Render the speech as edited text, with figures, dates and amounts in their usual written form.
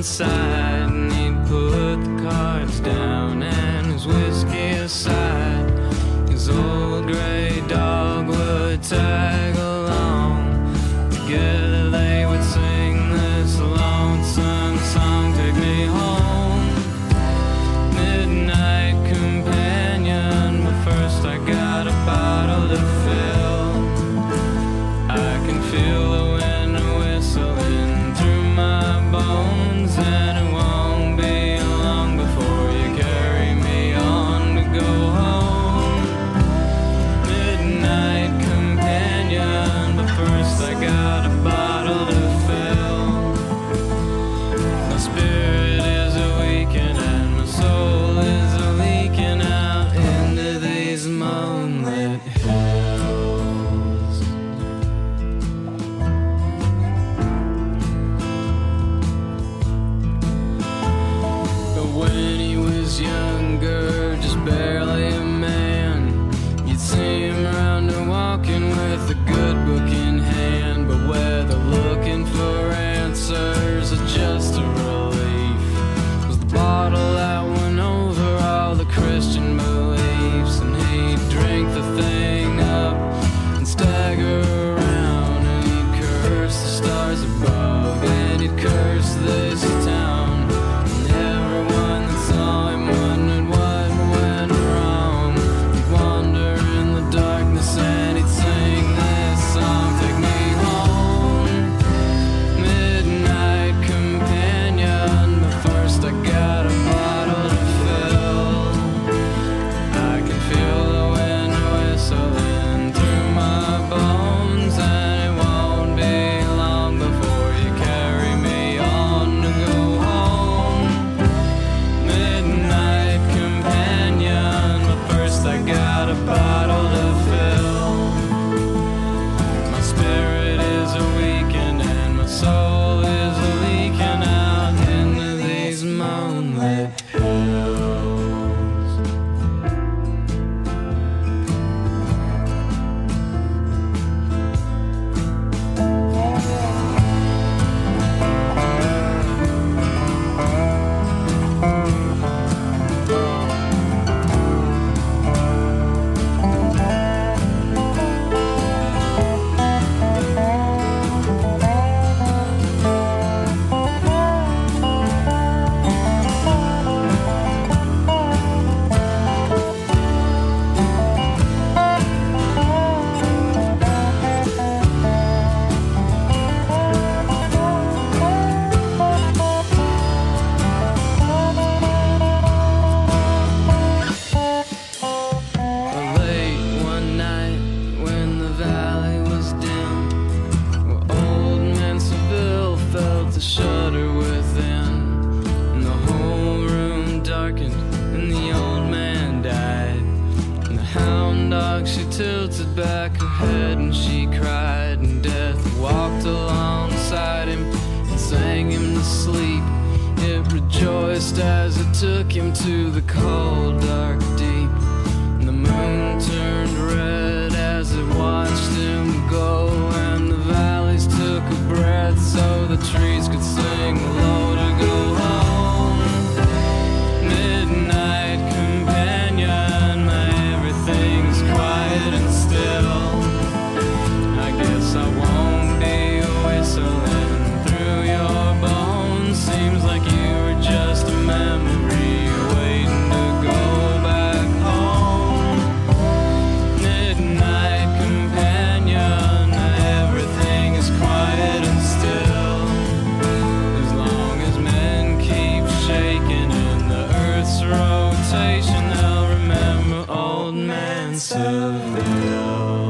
inside, and he'd put the cards down and his whiskey aside. His old gray dog would tag along. Together they would sing this lonesome song, take me home. Midnight companion, but first I got a bottle to fill. I can feel the wind whistling through my bones, and it won't be long before you carry me on to go home. Midnight companion, but first I got a bottle to fill. My spirit is a weekend and my soul is a leaking out into these moonlit hills. But when he was younger, just barely a man, you'd see him round and walking with a good book in hand. But whether looking for answers or just a relief, was the bottle that went over all the Christian beliefs. And he'd drink the thing up and stagger around, and he'd curse the stars above, and he'd curse this town. And everyone that saw him wondered what went wrong. He'd wander in the darkness and he'd sing this song, take me home. Midnight companion, but first I got a bottle to fill. I can feel the wind whistling through my bones, and it won't be long before you carry me on to go home. Midnight companion, but first I got a bottle to fill. My spirit is a weekend and my soul is a leaking out into these moonlit hills. Late one night when the valley was dim, where old man Seville felt a shudder within, and the whole room darkened and the old man died. And the hound dog, she tilted back her head and she cried, and death walked alongside him and sang him to sleep. It rejoiced as it took him to the cold dark deep. And the moon turned red as it watched him go, and the valleys took a breath so the trees could sing low to go home. Midnight companion, my everything's quiet and still. I guess I won't be whistling through your bones. Seems like you were just a memory waiting to go back home. Midnight companion, everything is quiet and still. As long as men keep shaking in the earth's rotation, they'll remember old man Seville.